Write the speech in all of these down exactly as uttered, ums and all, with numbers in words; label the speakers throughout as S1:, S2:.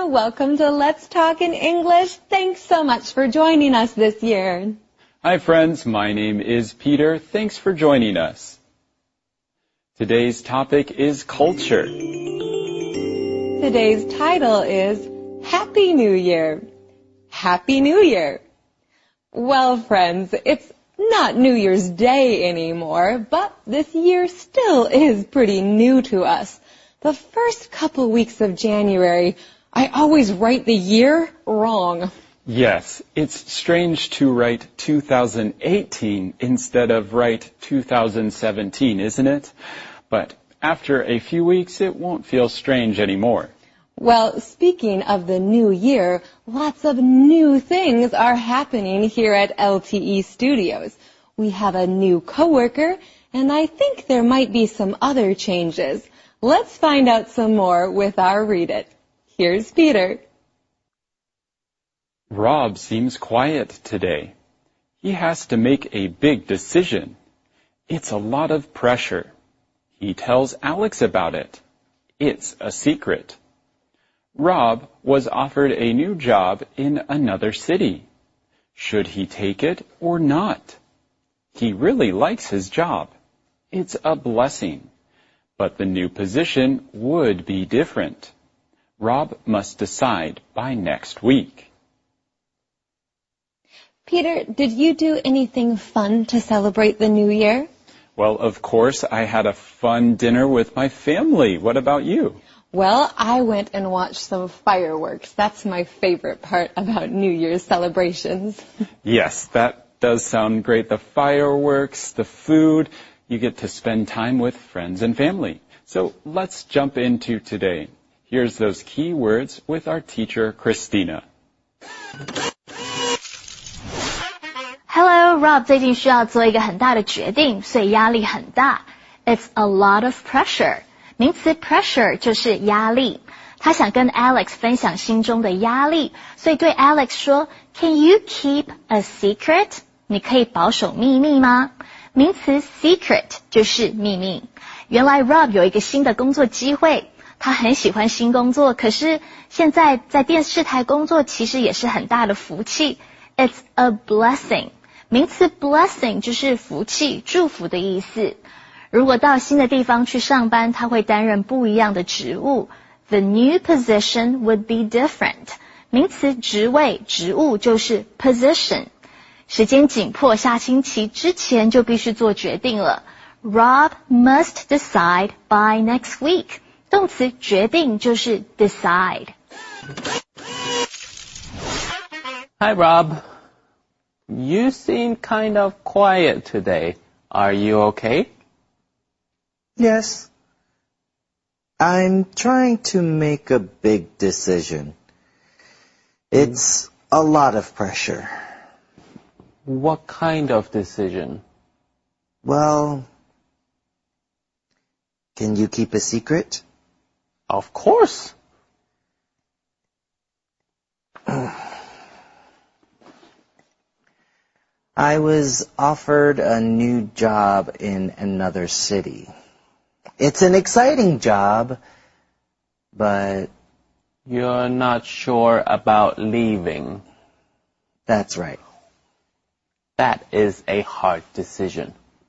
S1: Welcome to Let's Talk in English. Thanks so much for joining us this year.
S2: Hi friends, my name is Peter. Thanks for joining us. Today's topic is culture.
S1: Today's title is Happy New Year. Happy New Year. Well, friends, it's not New Year's Day anymore, but this year still is pretty new to us. The first couple weeks of January, I always write the year wrong.
S2: Yes, it's strange to write two thousand eighteen instead of write two thousand seventeen, isn't it? But after a few weeks, it won't feel strange anymore.
S1: Well, speaking of the new year, lots of new things are happening here at L T E Studios. We have a new coworker, and I think there might be some other changes. Let's find out some more with our Read It. Here's Peter.
S2: Rob seems quiet today. He has to make a big decision. It's a lot of pressure. He tells Alex about it. It's a secret. Rob was offered a new job in another city. Should he take it or not? He really likes his job. It's a blessing. But the new position would be different. Rob must decide by next week.
S1: Peter, did you do anything fun to celebrate the new year?
S2: Well, of course, I had a fun dinner with my family. What about you?
S1: Well, I went and watched some fireworks. That's my favorite part about New Year's celebrations.
S2: Yes, that does sound great. The fireworks, the food, you get to spend time with friends and family. So let's jump into today. Here's those key words with our teacher, Christina.
S3: Hello, Rob 最近需要做一个很大的决定，所以压力很大。It's a lot of pressure. 名词 pressure 就是压力。他想跟 Alex 分享心中的压力，所以对 Alex 说 Can you keep a secret? 你可以保守秘密吗？名词 secret 就是秘密。原来 Rob 有一个新的工作机会，他很喜欢新工作，可是现在在电视台工作其实也是很大的福气。It's a blessing. 名词 blessing 就是福气、祝福的意思。如果到新的地方去上班，他会担任不一样的职务。The new position would be different. 名词职位、职务就是 position。时间紧迫，下星期之前就必须做決定了。Rob must decide by next week. 動詞決定就是 decide.
S4: Hi, Rob. You seem kind of quiet today. Are you okay?
S5: Yes. I'm trying to make a big decision. It's a lot of pressure.
S4: What kind of decision?
S5: Well, can you keep a secret?
S4: Of course.
S5: I was offered a new job in another city. It's an exciting job, but...
S4: You're not sure about leaving.
S5: That's right.
S4: That is a hard decision.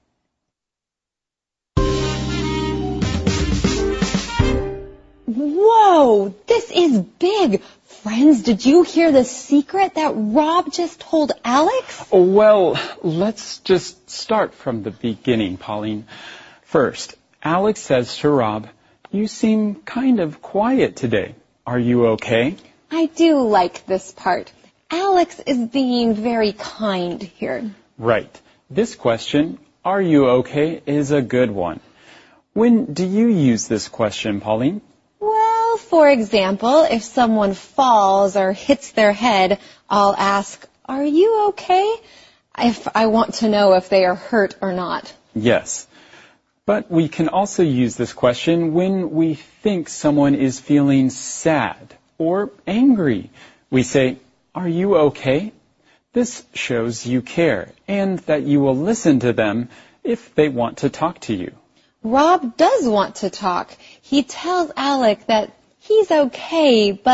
S1: Whoa, this is big. Friends, did you hear the secret that Rob just told Alex?
S2: Well, let's just start from the beginning, Pauline. First, Alex says to Rob, you seem kind of quiet today. Are you okay?
S1: I do like this part. Alex is being very kind here.
S2: Right. This question, are you okay, is a good one. When do you use this question, Pauline?
S1: Well, for example, if someone falls or hits their head, I'll ask, are you okay? If I want to know if they are hurt or not.
S2: Yes. But we can also use this question when we think someone is feeling sad or angry. We say, are you okay? This shows you care and that you will listen to them if they want to talk to you.
S1: Rob does want to talk. He tells Alec that he's okay, but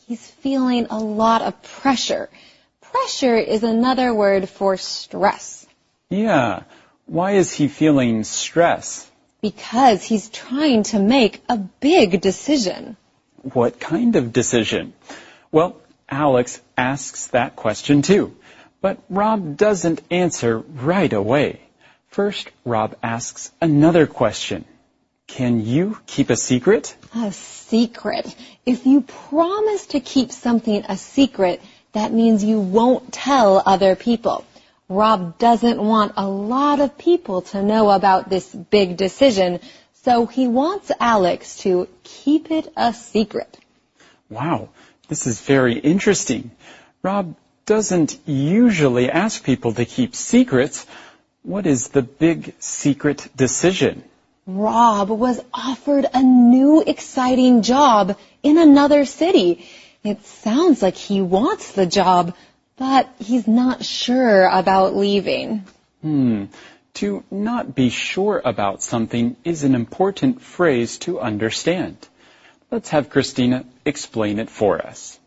S1: he's feeling a lot of pressure. Pressure is another word for stress.
S2: Yeah. Why is he feeling stress?
S1: Because he's trying to make a big decision.
S2: What kind of decision? Well, Alex asks that question too, but Rob doesn't answer right away. First, Rob asks another question. Can you keep a secret?
S1: A secret. If you promise to keep something a secret, that means you won't tell other people. Rob doesn't want a lot of people to know about this big decision, so he wants Alex to keep it a secret.
S2: Wow, this is very interesting. Rob doesn't usually ask people to keep secrets. What is the big secret decision?
S1: Rob was offered a new exciting job in another city. It sounds like he wants the job, but he's not sure about leaving.
S2: Hmm. To not be sure about something is an important phrase to understand. Let's have Christina explain it for us.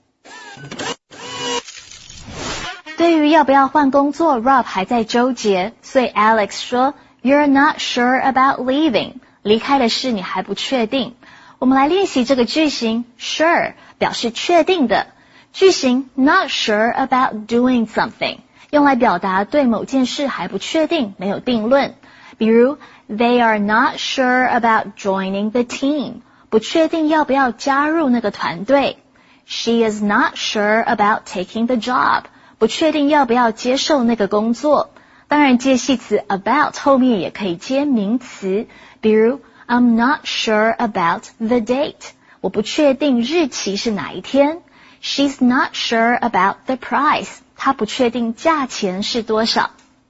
S3: 对于要不要换工作 Rob 还在纠结，所以 Alex 说 You're not sure about leaving. 离开的事你还不确定。我们来练习这个句型 sure 表示确定的。句型 not sure about doing something 用来表达对某件事还不确定，没有定论。比如 They are not sure about joining the team 不确定要不要加入那个团队。She is not sure about taking the job 不确定要不要接受那个工作。当然介系词 about 后面也可以接名词，比如 I'm not sure about the date 我不确定日期是哪一天。She's not sure about the price. 她不确定价钱是多少。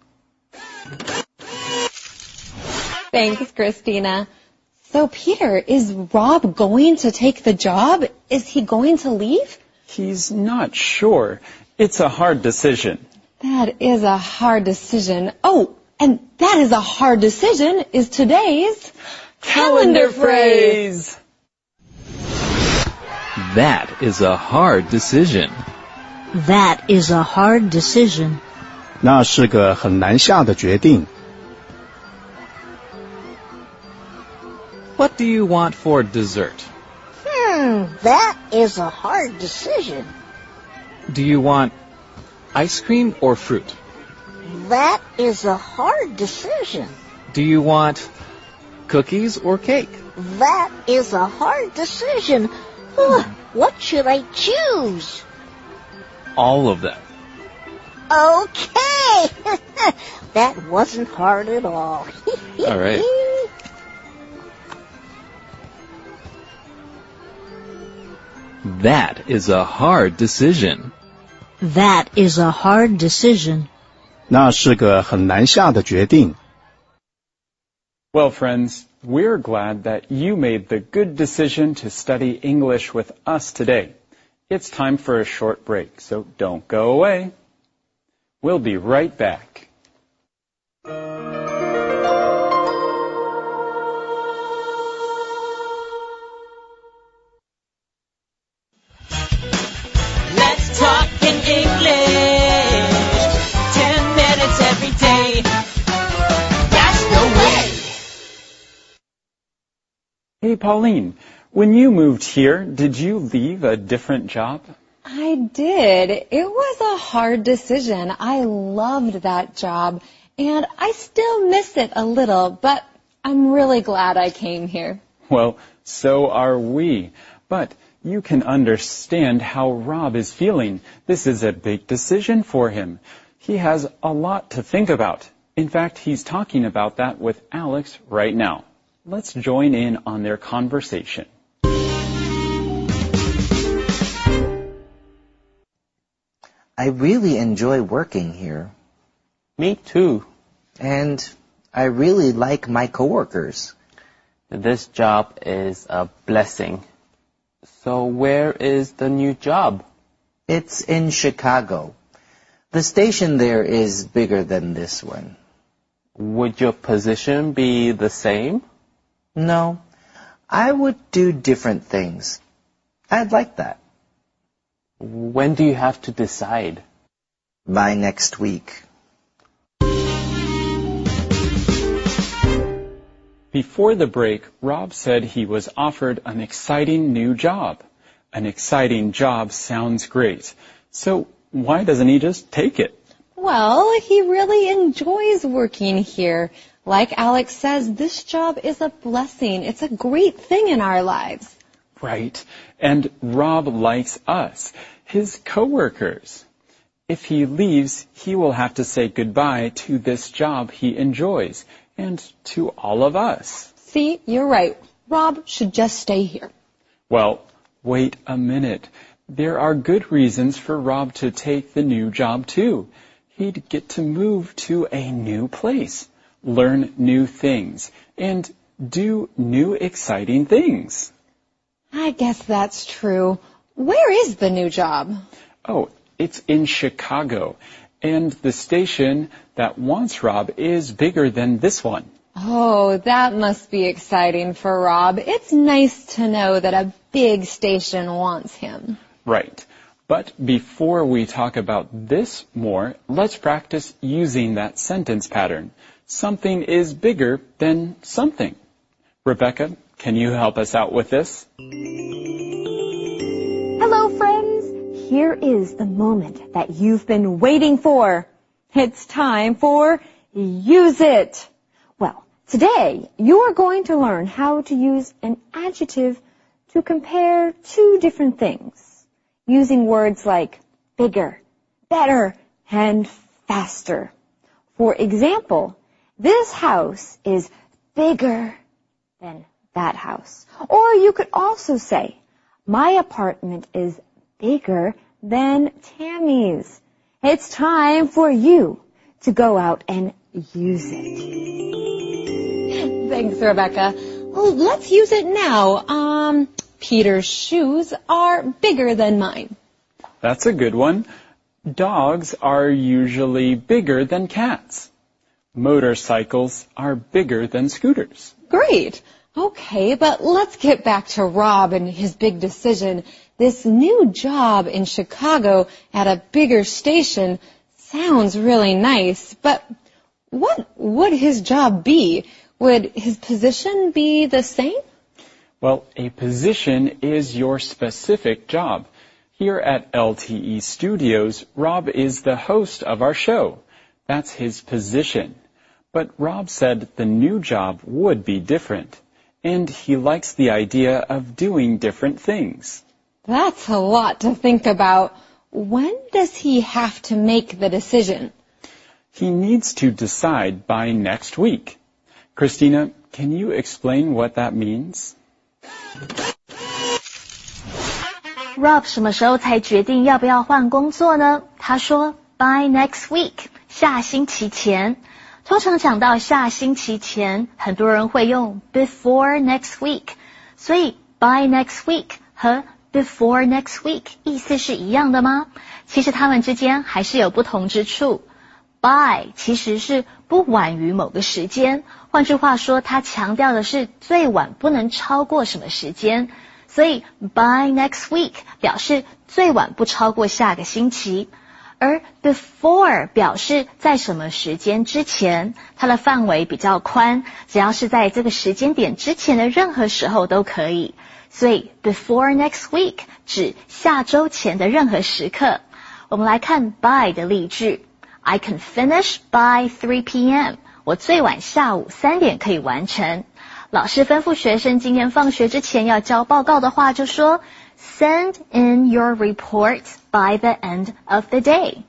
S1: Thanks, Christina. So, Peter, is Rob going to take the job? Is he going to leave?
S2: He's not sure. It's a hard decision.
S1: That is a hard decision. Oh, and that is a hard decision is today's calendar phrase.
S6: That is a hard decision.
S7: That is a hard decision.
S8: 那是个很难下的决定。
S6: What do you want for dessert?
S7: Hmm, that is a hard decision.
S6: Do you want ice cream or fruit?
S7: That is a hard decision.
S6: Do you want cookies or cake?
S7: That is a hard decision. What should I choose?
S6: All of them.
S7: Okay. That wasn't hard at all.
S6: All right. That is a hard decision.
S7: That is a hard decision.
S8: 那是个很难下的决定。
S2: Well, friends, we're glad that you made the good decision to study English with us today. It's time for a short break, so don't go away. We'll be right back.
S9: Let's talk in English. Ten minutes every day. That's the way.
S2: Hey, Pauline, when you moved here, did you leave a different job?
S1: I did. It was a hard decision. I loved that job, and I still miss it a little, but I'm really glad I came here.
S2: Well, so are we. But you can understand how Rob is feeling. This is a big decision for him. He has a lot to think about. In fact, he's talking about that with Alex right now. Let's join in on their conversation.
S5: I really enjoy working here.
S4: Me too.
S5: And I really like my coworkers.
S4: This job is a blessing. So where is the new job?
S5: It's in Chicago. The station there is bigger than this one.
S4: Would your position be the same?
S5: No, I would do different things. I'd like that.
S4: When do you have to decide?
S5: By next week.
S2: Before the break, Rob said he was offered an exciting new job. An exciting job sounds great. So why doesn't he just take it?
S1: Well, he really enjoys working here. Like Alex says, this job is a blessing. It's a great thing in our lives.
S2: Right. And Rob likes us, his coworkers. If he leaves, he will have to say goodbye to this job he enjoys and to all of us.
S1: See, you're right. Rob should just stay here.
S2: Well, wait a minute. There are good reasons for Rob to take the new job too. He'd get to move to a new place, learn new things, and do new exciting things.
S1: I guess that's true. Where is the new job?
S2: Oh, it's in Chicago, and the station that wants Rob is bigger than this one.
S1: Oh, that must be exciting for Rob. It's nice to know that a big station wants him.
S2: Right. But before we talk about this more, let's practice using that sentence pattern. Something is bigger than something. Rebecca, can you help us out with this?
S10: Hello, friends. Here is the moment that you've been waiting for. It's time for Use It. Well, today you are going to learn how to use an adjective to compare two different things, using words like bigger, better, and faster. For example, this house is bigger than that house. Or you could also say, my apartment is bigger than Tammy's. It's time for you to go out and use it.
S1: Thanks, Rebecca. Well, let's use it now. Um, Peter's shoes are bigger than mine.
S2: That's a good one. Dogs are usually bigger than cats. Motorcycles are bigger than scooters.
S1: Great. Okay, but let's get back to Rob and his big decision. This new job in Chicago at a bigger station sounds really nice, but what would his job be? Would his position be the same?
S2: Well, a position is your specific job. Here at L T E Studios, Rob is the host of our show. That's his position. But Rob said the new job would be different, and he likes the idea of doing different things.
S1: That's a lot to think about. When does he have to make the decision?
S2: He needs to decide by next week. Christina, can you explain what that means?
S3: Rob 什么时候才决定要不要换工作呢？他说 by next week， 下星期前。通常讲到下星期前，很多人会用 before next week， 所以 by next week 和 before next week 意思是一样的吗？其实它们之间还是有不同之处。by 其实是不晚于某个时间，换句话说，它强调的是最晚不能超过什么时间，所以 by next week 表示最晚不超过下个星期。而 before 表示在什么时间之前，它的范围比较宽，只要是在这个时间点之前的任何时候都可以。所以 before next week 指下周前的任何时刻。我们来看 by 的例句 I can finish by three p m 我最晚下午三点可以完成。老师吩咐学生今天放学之前要交报告的话，就说Send in your report by the end of the day.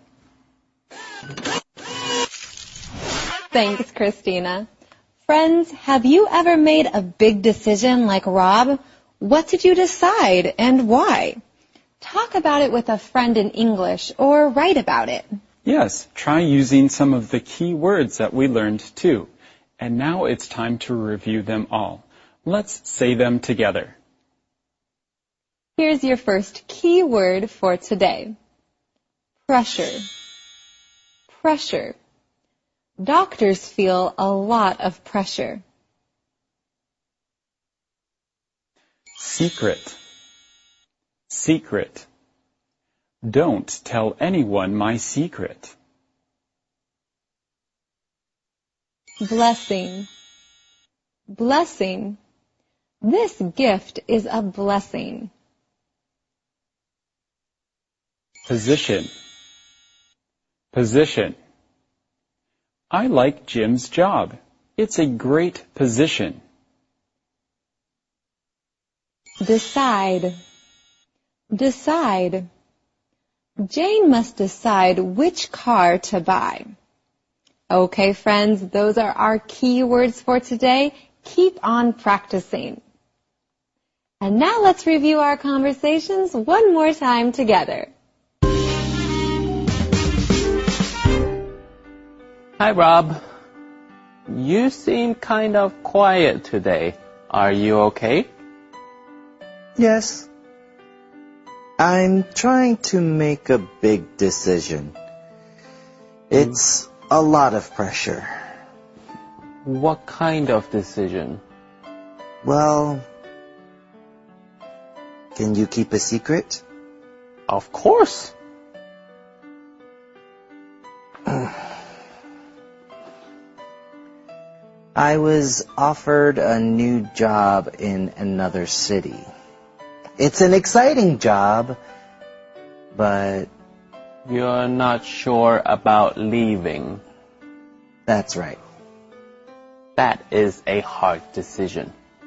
S1: Thanks, Christina. Friends, have you ever made a big decision like Rob? What did you decide and why? Talk about it with a friend in English or write about it.
S2: Yes, try using some of the key words that we learned too. And now it's time to review them all. Let's say them together.
S1: Here's your first key word for today. Pressure. Pressure. Doctors feel a lot of pressure.
S2: Secret. Secret. Don't tell anyone my secret.
S1: Blessing. Blessing. This gift is a blessing.
S2: Position. Position. I like Jim's job. It's a great position.
S1: Decide. Decide. Jane must decide which car to buy. Okay, friends, those are our key words for today. Keep on practicing. And now let's review our conversations one more time together.
S4: Hi, Rob. You seem kind of quiet today. Are you okay?
S5: Yes. I'm trying to make a big decision. It's a lot of pressure.
S4: What kind of decision?
S5: Well, can you keep a secret?
S4: Of course.
S5: I was offered a new job in another city. It's an exciting job, but...
S4: You're not sure about leaving.
S5: That's right.
S4: That is a hard decision.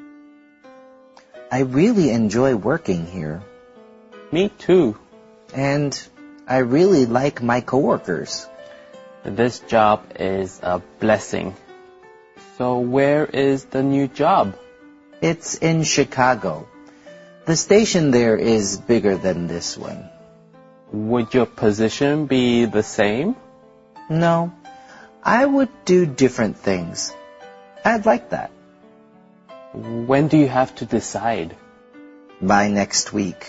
S5: I really enjoy working here.
S4: Me too.
S5: And I really like my coworkers.
S4: This job is a blessing. So where is the new job?
S5: It's in Chicago. The station there is bigger than this one.
S4: Would your position be the same?
S5: No. I would do different things. I'd like that.
S4: When do you have to decide?
S5: By next week.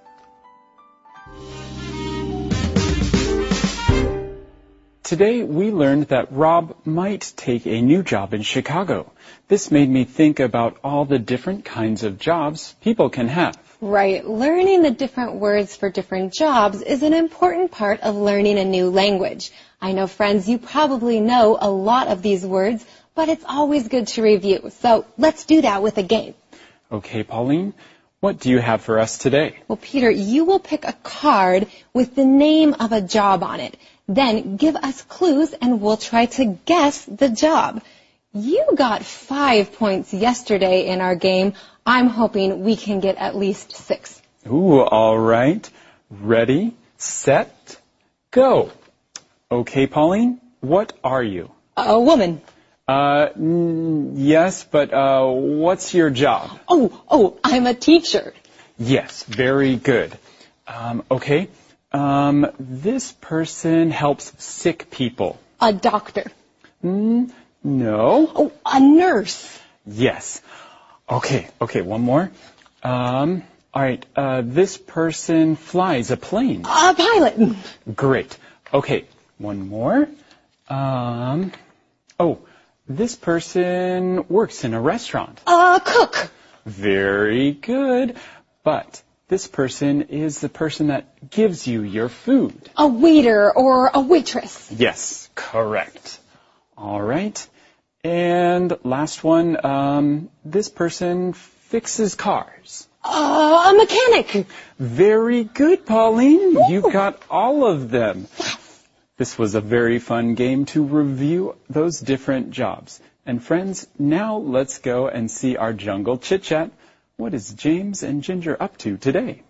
S2: Today we learned that Rob might take a new job in Chicago. This made me think about all the different kinds of jobs people can have.
S1: Right. Learning the different words for different jobs is an important part of learning a new language. I know, friends, you probably know a lot of these words, but it's always good to review. So let's do that with a game.
S2: Okay, Pauline, what do you have for us today?
S1: Well, Peter, you will pick a card with the name of a job on it. Then give us clues and we'll try to guess the job. You got five points yesterday in our game. I'm hoping we can get at least six.
S2: Ooh, all right. Ready, set, go. Okay, Pauline, what are you?
S1: A woman.
S2: Uh, mm, yes, but uh, what's your job?
S1: Oh, oh, I'm a teacher.
S2: Yes, very good. Um, okay. Um, this person helps sick people.
S1: A doctor.
S2: Mm, no.
S1: Oh, a nurse.
S2: Yes. Okay, okay, one more. Um, all right, uh, this person flies a plane.
S1: A pilot.
S2: Great. Okay, one more. Um, oh, this person works in a restaurant.
S1: A cook.
S2: Very good. But this person is the person that gives you your food.
S1: A waiter or a waitress.
S2: Yes, correct. All right. And last one, um, this person fixes cars.
S1: Uh, a mechanic.
S2: Very good, Pauline. You got all of them. This was a very fun game to review those different jobs. And friends, now let's go and see our jungle chit-chat. What is James and Ginger up to today?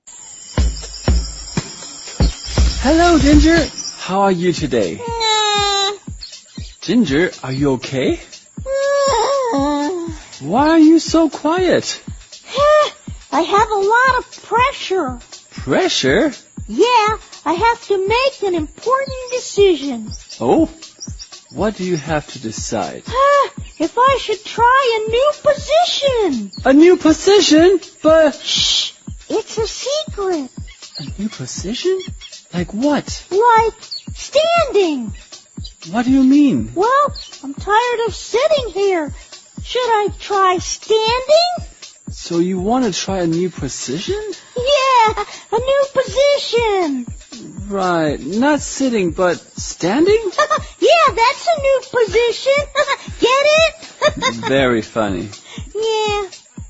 S11: Hello, Ginger. How are you today?
S7: Nah.
S11: Ginger, are you okay?
S7: Uh,
S11: Why are you so quiet?
S7: I have a lot of pressure.
S11: Pressure?
S7: Yeah, I have to make an important decision.
S11: Oh? What do you have to decide?
S7: If I should try a new position.
S11: A new position? But...
S7: Shh! It's a secret.
S11: A new position? Like what?
S7: Like standing.
S11: What do you mean?
S7: Well, I'm tired of sitting here. Should I try standing?
S11: So you want to try a new position?
S7: Yeah, a new position.
S11: Right, not sitting, but standing?
S7: Yeah, that's a new position. Get it?
S11: Very funny.
S7: Yeah.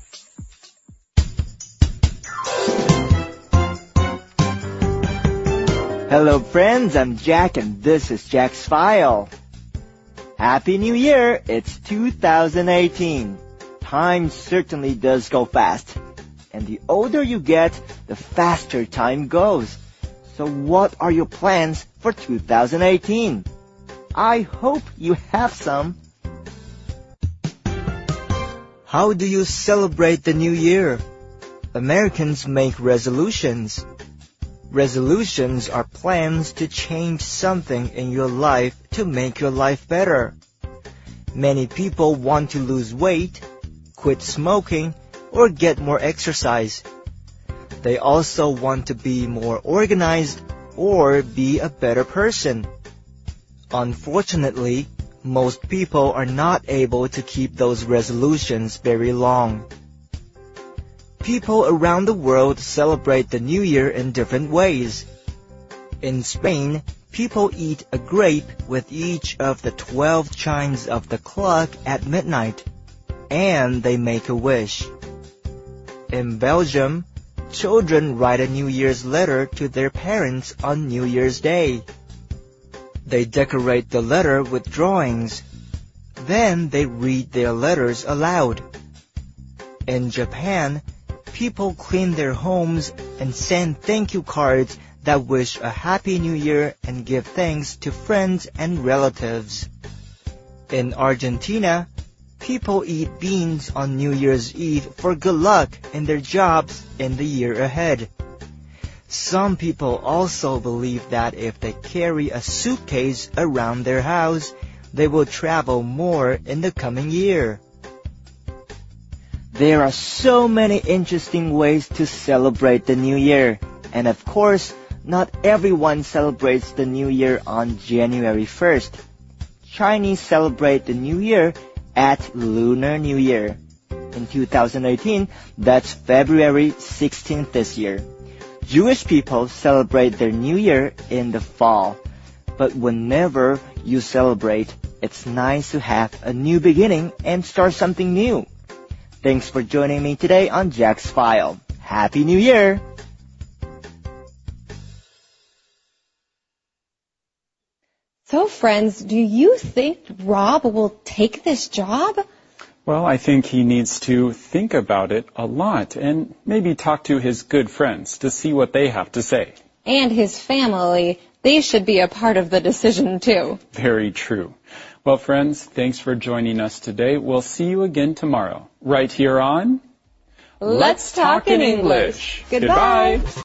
S12: Hello friends, I'm Jack and this is Jack's File. Happy New Year! It's two thousand eighteen. Time certainly does go fast. And the older you get, the faster time goes. So what are your plans for two thousand eighteen? I hope you have some. How do you celebrate the new year? Americans make resolutions. Resolutions are plans to change something in your life to make your life better. Many people want to lose weight, quit smoking, or get more exercise. They also want to be more organized or be a better person. Unfortunately, most people are not able to keep those resolutions very long. People around the world celebrate the New Year in different ways. In Spain, people eat a grape with each of the twelve chimes of the clock at midnight, and they make a wish. In Belgium, children write a New Year's letter to their parents on New Year's Day. They decorate the letter with drawings. Then they read their letters aloud. In Japan, people clean their homes and send thank you cards that wish a happy new year and give thanks to friends and relatives. In Argentina, people eat beans on New Year's Eve for good luck in their jobs in the year ahead. Some people also believe that if they carry a suitcase around their house, they will travel more in the coming year. There are so many interesting ways to celebrate the New Year. And of course, not everyone celebrates the New Year on January first. Chinese celebrate the New Year at Lunar New Year. In two thousand eighteen, that's February sixteenth this year. Jewish people celebrate their New Year in the fall. But whenever you celebrate, it's nice to have a new beginning and start something new. Thanks for joining me today on Jack's File. Happy New Year!
S1: So friends, do you think Rob will take this job?
S2: Well, I think he needs to think about it a lot and maybe talk to his good friends to see what they have to say.
S1: And his family, they should be a part of the decision too.
S2: Very true. Well, friends, thanks for joining us today. We'll see you again tomorrow, right here on
S1: Let's Talk in English.
S2: Goodbye.
S1: Goodbye.